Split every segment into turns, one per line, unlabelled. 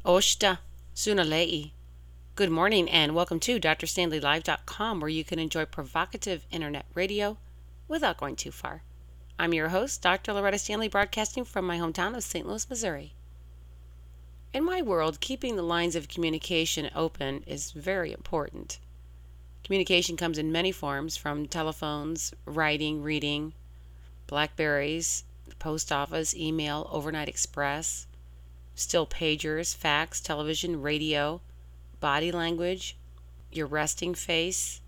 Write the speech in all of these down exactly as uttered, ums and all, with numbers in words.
Oshta Sunalei. Good morning and welcome to D R Stanley Live dot com, where you can enjoy provocative internet radio without going too far. I'm your host, Doctor Loretta Stanley, broadcasting from my hometown of Saint Louis, Missouri. In my world, keeping the lines of communication open is very important. Communication comes in many forms, from telephones, writing, reading, Blackberries, the post office, email, overnight express, still pagers, fax, television, radio, body language, your resting face,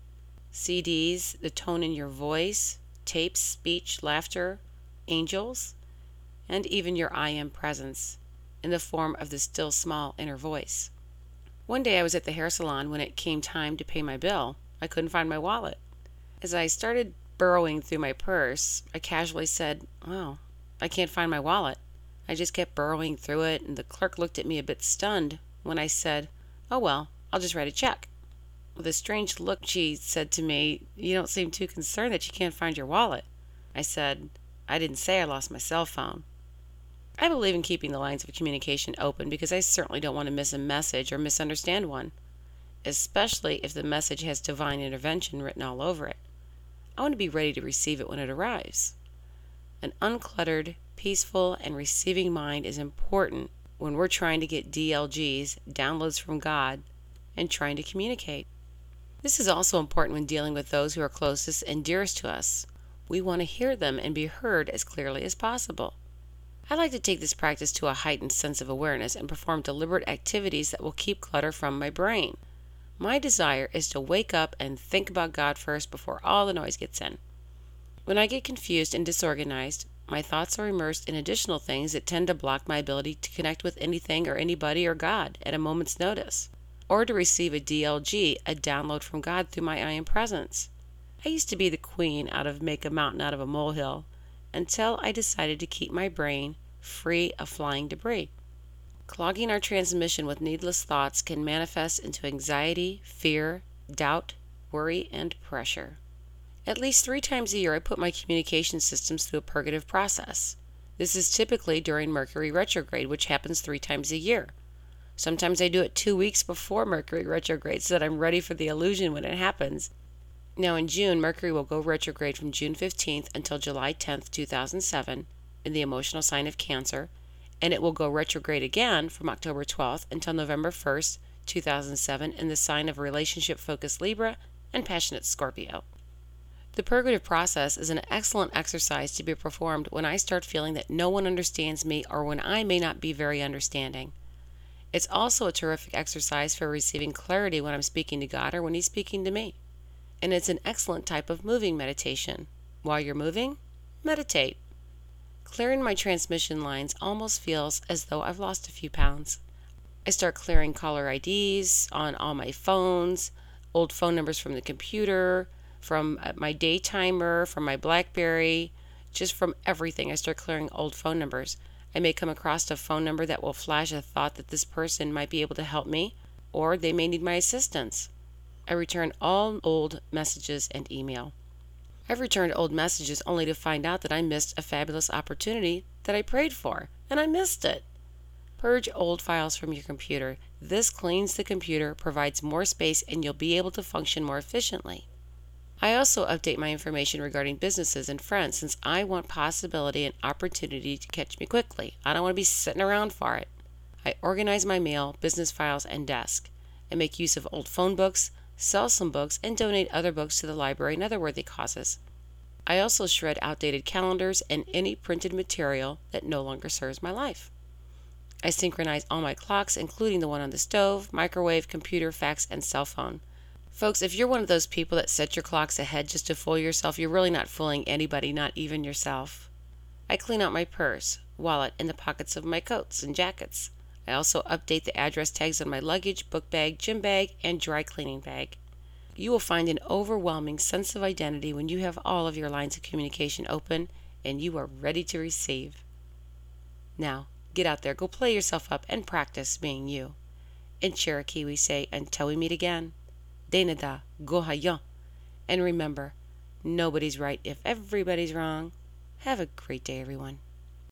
C Ds, the tone in your voice, tapes, speech, laughter, angels, and even your I am presence in the form of the still small inner voice. One day I was at the hair salon when it came time to pay my bill. I couldn't find my wallet. As I started burrowing through my purse, I casually said, "Wow, I can't find my wallet." I just kept burrowing through it, and the clerk looked at me a bit stunned when I said, "Oh well, I'll just write a check." With a strange look, she said to me, "You don't seem too concerned that you can't find your wallet." I said, "I didn't say I lost my cell phone." I believe in keeping the lines of communication open because I certainly don't want to miss a message or misunderstand one, especially if the message has divine intervention written all over it. I want to be ready to receive it when it arrives. An uncluttered, peaceful, and receiving mind is important when we're trying to get D L Gs, downloads from God, and trying to communicate. This is also important when dealing with those who are closest and dearest to us. We want to hear them and be heard as clearly as possible. I like to take this practice to a heightened sense of awareness and perform deliberate activities that will keep clutter from my brain. My desire is to wake up and think about God first before all the noise gets in. When I get confused and disorganized, my thoughts are immersed in additional things that tend to block my ability to connect with anything or anybody or God at a moment's notice, or to receive a D L G, a download from God through my I am presence. I used to be the queen out of make a mountain out of a molehill until I decided to keep my brain free of flying debris. Clogging our transmission with needless thoughts can manifest into anxiety, fear, doubt, worry, and pressure. At least three times a year, I put my communication systems through a purgative process. This is typically during Mercury retrograde, which happens three times a year. Sometimes I do it two weeks before Mercury retrograde so that I'm ready for the illusion when it happens. Now in June, Mercury will go retrograde from June fifteenth until July tenth, two thousand seven in the emotional sign of Cancer, and it will go retrograde again from October twelfth until November first, two thousand seven in the sign of relationship-focused Libra and passionate Scorpio. The purgative process is an excellent exercise to be performed when I start feeling that no one understands me or when I may not be very understanding. It's also a terrific exercise for receiving clarity when I'm speaking to God or when He's speaking to me. And it's an excellent type of moving meditation. While you're moving, meditate. Clearing my transmission lines almost feels as though I've lost a few pounds. I start clearing caller I Ds on all my phones, old phone numbers from the computer, from my day timer, from my Blackberry, just from everything. I start clearing old phone numbers. I may come across a phone number that will flash a thought that this person might be able to help me, or they may need my assistance. I return all old messages and email. I've returned old messages only to find out that I missed a fabulous opportunity that I prayed for, and I missed it. Purge old files from your computer. This cleans the computer, provides more space, and you'll be able to function more efficiently. I also update my information regarding businesses and friends since I want possibility and opportunity to catch me quickly. I don't want to be sitting around for it. I organize my mail, business files, and desk. I make use of old phone books, sell some books, and donate other books to the library and other worthy causes. I also shred outdated calendars and any printed material that no longer serves my life. I synchronize all my clocks, including the one on the stove, microwave, computer, fax, and cell phone. Folks, if you're one of those people that set your clocks ahead just to fool yourself, you're really not fooling anybody, not even yourself. I clean out my purse, wallet, and the pockets of my coats and jackets. I also update the address tags on my luggage, book bag, gym bag, and dry cleaning bag. You will find an overwhelming sense of identity when you have all of your lines of communication open and you are ready to receive. Now, get out there, go play yourself up, and practice being you. In Cherokee, we say, until we meet again. Denada Gohayon. And remember, nobody's right if everybody's wrong. Have a great day, everyone.